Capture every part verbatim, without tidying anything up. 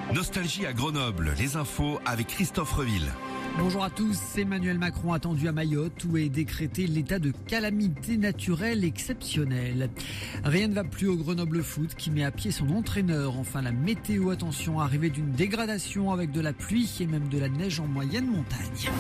Nostalgie à Grenoble, les infos avec Christophe Reville. Bonjour à tous, Emmanuel Macron attendu à Mayotte où est décrété l'état de calamité naturelle exceptionnelle. Rien ne va plus au Grenoble Foot qui met à pied son entraîneur. Enfin la météo, attention, arrivée d'une dégradation avec de la pluie et même de la neige en moyenne montagne.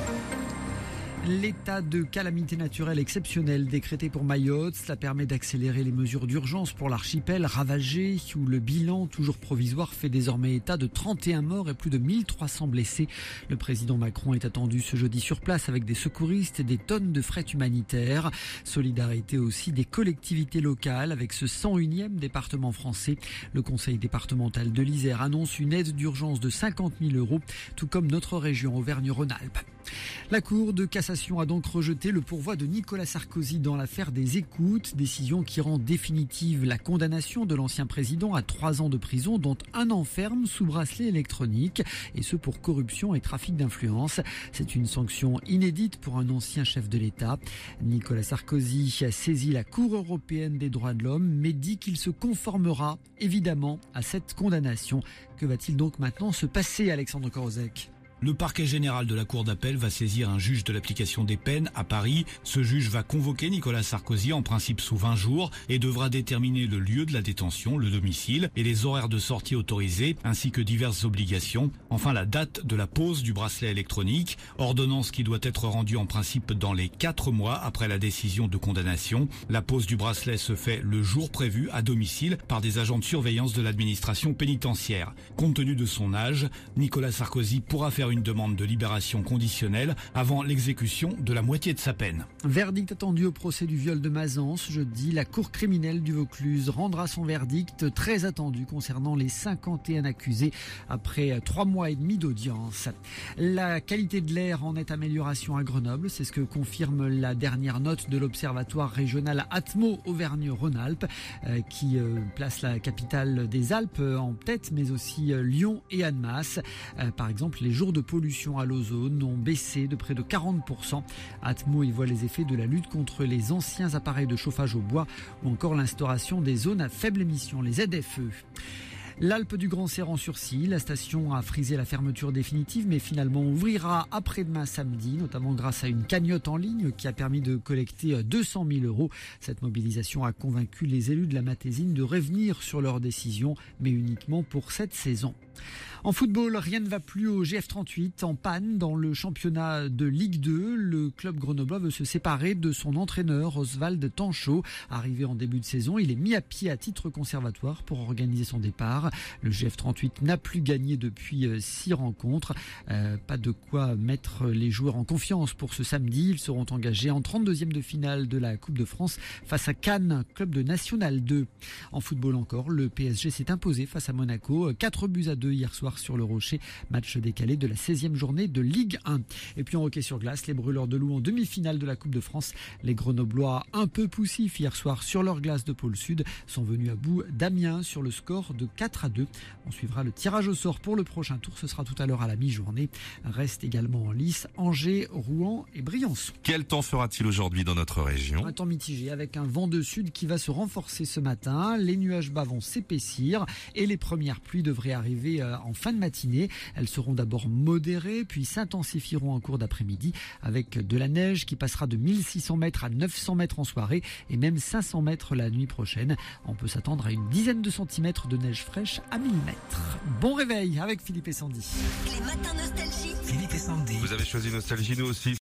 L'état de calamité naturelle exceptionnelle décrété pour Mayotte, cela permet d'accélérer les mesures d'urgence pour l'archipel ravagé où le bilan, toujours provisoire, fait désormais état de trente et un morts et plus de mille trois cents blessés. Le président Macron est attendu ce jeudi sur place avec des secouristes et des tonnes de fret humanitaire. Solidarité aussi des collectivités locales avec ce cent unième département français. Le conseil départemental de l'Isère annonce une aide d'urgence de cinquante mille euros, tout comme notre région Auvergne-Rhône-Alpes. La Cour de cassation a donc rejeté le pourvoi de Nicolas Sarkozy dans l'affaire des écoutes, décision qui rend définitive la condamnation de l'ancien président à trois ans de prison, dont un an ferme sous bracelet électronique, et ce pour corruption et trafic d'influence. C'est une sanction inédite pour un ancien chef de l'État. Nicolas Sarkozy a saisi la Cour européenne des droits de l'homme, mais dit qu'il se conformera évidemment à cette condamnation. Que va-t-il donc maintenant se passer, Alexandre Korozek ? Le parquet général de la Cour d'appel va saisir un juge de l'application des peines à Paris. Ce juge va convoquer Nicolas Sarkozy en principe sous vingt jours et devra déterminer le lieu de la détention, le domicile et les horaires de sortie autorisés ainsi que diverses obligations. Enfin, la date de la pose du bracelet électronique, ordonnance qui doit être rendue en principe dans les quatre mois après la décision de condamnation. La pose du bracelet se fait le jour prévu à domicile par des agents de surveillance de l'administration pénitentiaire. Compte tenu de son âge, Nicolas Sarkozy pourra faire une demande de libération conditionnelle avant l'exécution de la moitié de sa peine. Verdict attendu au procès du viol de Mazance. Jeudi, la cour criminelle du Vaucluse rendra son verdict très attendu concernant les cinquante et un accusés après trois mois et demi d'audience. La qualité de l'air en nette amélioration à Grenoble, c'est ce que confirme la dernière note de l'Observatoire régional Atmo Auvergne-Rhône-Alpes euh, qui euh, place la capitale des Alpes en tête, mais aussi euh, Lyon et Annemasse. Euh, par exemple, les jours de de pollution à l'ozone ont baissé de près de quarante pour cent. Atmo y voit les effets de la lutte contre les anciens appareils de chauffage au bois ou encore l'instauration des zones à faible émission, les Z F E. L'Alpe du Grand Serran-sur-Scie, la station a frisé la fermeture définitive mais finalement ouvrira après-demain samedi, notamment grâce à une cagnotte en ligne qui a permis de collecter deux cent mille euros. Cette mobilisation a convaincu les élus de la Matésine de revenir sur leur décision, mais uniquement pour cette saison. En football, rien ne va plus au G F trente-huit, en panne dans le championnat de Ligue deux. Le club grenoblois veut se séparer de son entraîneur Oswald Tanchot. Arrivé en début de saison, il est mis à pied à titre conservatoire pour organiser son départ. Le G F trente-huit n'a plus gagné depuis six rencontres. Euh, pas de quoi mettre les joueurs en confiance pour ce samedi. Ils seront engagés en trente-deuxième de finale de la Coupe de France face à Cannes, club de National deux. En football encore, le P S G s'est imposé face à Monaco. quatre buts à deux hier soir sur le Rocher, match décalé de la seizième journée de Ligue un. Et puis en hockey sur glace, les Brûleurs de Loup en demi-finale de la Coupe de France. Les Grenoblois, un peu poussifs hier soir sur leur glace de pôle sud, sont venus à bout d'Amiens sur le score de quatre à deux. On suivra le tirage au sort pour le prochain tour, ce sera tout à l'heure à la mi-journée. Reste également en lice Angers, Rouen et Briançon. Quel temps fera-t-il aujourd'hui dans notre région ? Un temps mitigé avec un vent de sud qui va se renforcer ce matin. Les nuages bas vont s'épaissir et les premières pluies devraient arriver en fin de matinée. Elles seront d'abord modérées, puis s'intensifieront en cours d'après-midi avec de la neige qui passera de mille six cents mètres à neuf cents mètres en soirée et même cinq cents mètres la nuit prochaine. On peut s'attendre à une dizaine de centimètres de neige fraîche à mille mètres. Bon réveil avec Philippe et Sandy. Les matins nostalgie. Philippe et Sandy. Vous avez choisi Nostalgie, nous aussi.